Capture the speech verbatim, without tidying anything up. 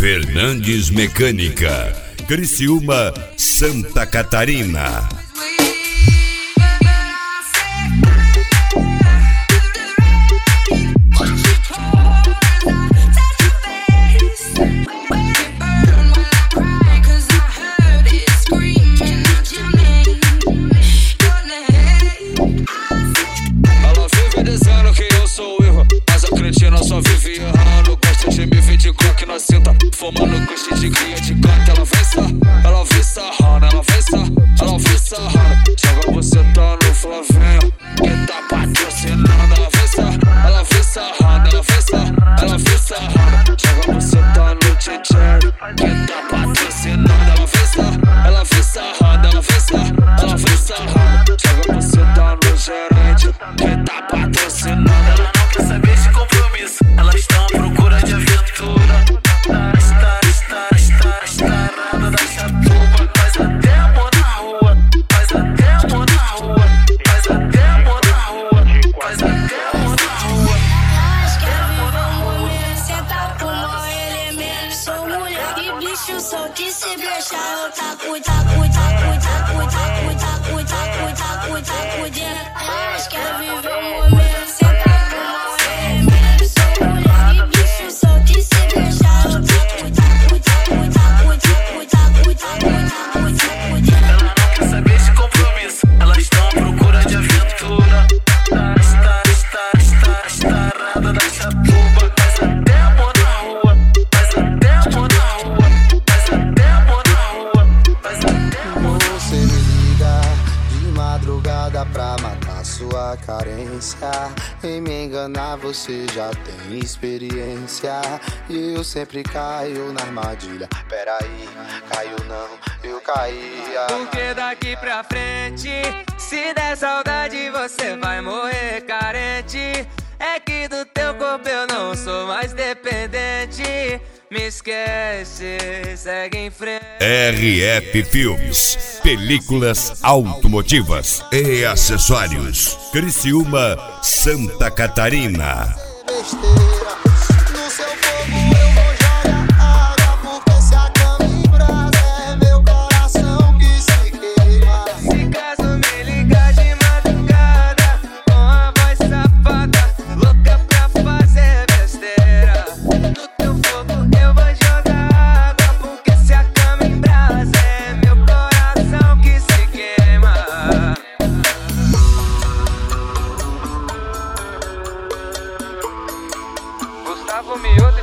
Fernandes Mecânica, Criciúma, Santa Catarina. Ela vive dizendo que eu sou o erro, mas a cretina só vive errando. Gosta de me ver de coque na cinta, fumando coxa de cria de canta. Ela vem sa, ela vem sarrando, ela vem sa, ela vem sarrando. Chega você tá no Flavinho, que tá patrocinando. Ela vem sa, ela vem sarrando, ela vem sa, ela vem sarrando. Chega você tá no Tchê, que tá patrocinando. Ela vem sa, ela vem sarrando, ela vem sa, ela vem sarrando. Chega você tá no gerente, que tá patrocinando. Ela não quer saber de compromisso, elas estão à procura de aventura. Está, está, está, está, nada da chatuba. Faz até amor na rua, faz até amor na rua, faz até amor na rua, faz até amor na rua. Nós quer viver um momento, senta com o mau elemento. Sou mulher e bicho solto, e se deixar eu taco, taco, taco, taco, taco, taco, taco, taco, taco dentro. Nós quer viver um momento, senta com o mau elemento. Sou mulher e bicho solto, e se deixar eu taco, taco, taco, taco, taco, taco, taco, taco, taco dentro. Ela não quer saber de compromisso, elas estão à procura de aventura. Está, está, está, está, nada da chatuba. Faz até amor na rua, faz até amor na rua, faz até amor na rua, faz até amor. Você me liga de madrugada pra matar sua carência. Em me enganar você já tem experiência. E eu sempre caio na armadilha. Peraí, caiu não, eu caía. Porque daqui pra frente, se der saudade você vai morrer carente. É que do teu corpo eu não sou mais dependente. Me esquece, segue em frente. R F Filmes, películas automotivas e acessórios. Criciúma, Santa Catarina. Besteira, no seu fogo eu vou jogar água. Porque se a cama em brasa é meu coração que se queima. Se caso me ligar de madrugada, com a voz safada, louca pra fazer besteira. No teu fogo eu vou jogar água, porque se a cama em brasa é meu coração que se queima. Gustavo Mioto